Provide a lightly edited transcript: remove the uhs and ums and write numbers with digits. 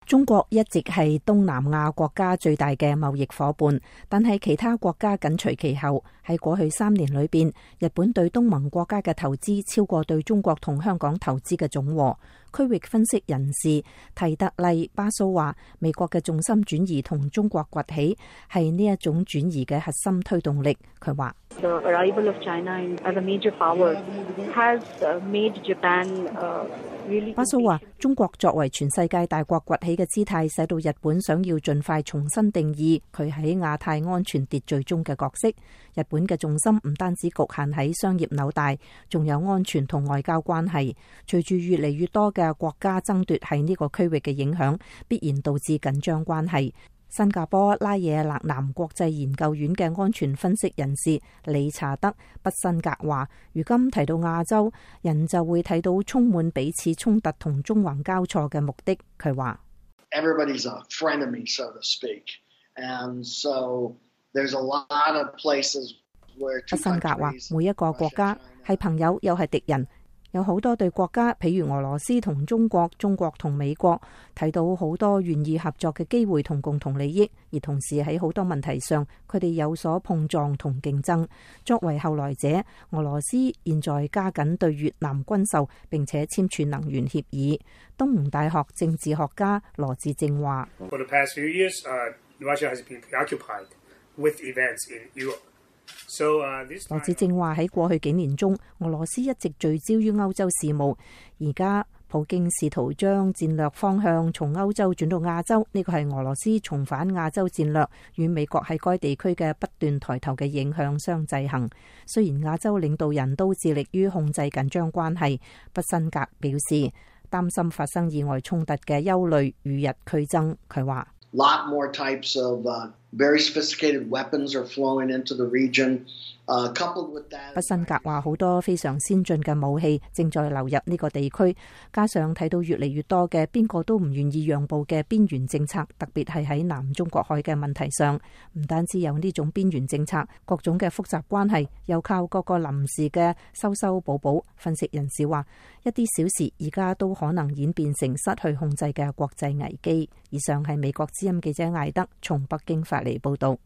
中國一直係東南亞國家最大嘅貿易夥伴，但係其他國家緊隨其後。喺過去3年裏邊，日本對東盟國家嘅投資超過對中國同香港投資嘅總和。區域分析人士提特麗巴蘇話，美國嘅重心轉移同中國崛起係呢一種轉移嘅核心推動力。佢話 ：The arrival of China as a major power has made Japan really。 巴蘇話，中國作為全世界大國崛起嘅姿態，使到日本想要盡快重新定義佢喺亞太安全秩序中嘅角色。日本嘅重心唔單止局限喺商業紐帶，仲有安全同外交關係。隨住越嚟越多嘅國家爭奪喺呢個區域嘅影響，必然導致緊張關係。新加坡拉惹勒南國際研究院嘅安全分析人士理查德·畢辛格話，如今提到亞洲，人就會睇到充滿彼此衝突同縱橫交錯嘅目的。佢話 ：Everybody's a frenemy, so to speak, and so there's a lot of places where。 畢辛格話，每一個國家係朋友又係敵人。有好多對國家，譬如俄羅斯同中國、中國同美國，睇到好多願意合作嘅機會同共同利益，而同時喺好多問題上，佢哋有所碰撞同競爭。作為後來者，俄羅斯現在加緊對越南軍售，並且簽署能源協議。東吳大學政治學家羅致政話：羅致政話，喺過去幾年中，俄羅斯一直聚焦於歐洲事務，而家普京試圖將戰略方向從歐洲轉到亞洲，呢個係俄羅斯重返亞洲戰略與美國喺該地區嘅不斷抬頭嘅影響相制衡。雖然亞洲領導人都致力於控制緊張關係，畢辛格表示擔心發生意外衝突嘅憂慮與日俱增。佢話 ：lot more types of very sophisticated weapons are flowing into the region. Coupled with that， 畢辛格話，好多非常先進嘅武器正在流入呢個地區，加上睇到越嚟越多嘅邊個都唔願意讓步嘅邊緣政策，特別係喺南中國海嘅問題上，唔單止有呢種邊緣政策，各種嘅複雜關係又靠各個臨時嘅修修補補。分析人士話，一啲小事而家都可能演變成失去控制嘅國際危機。以上係美國之音記者艾德從北京發嚟報道。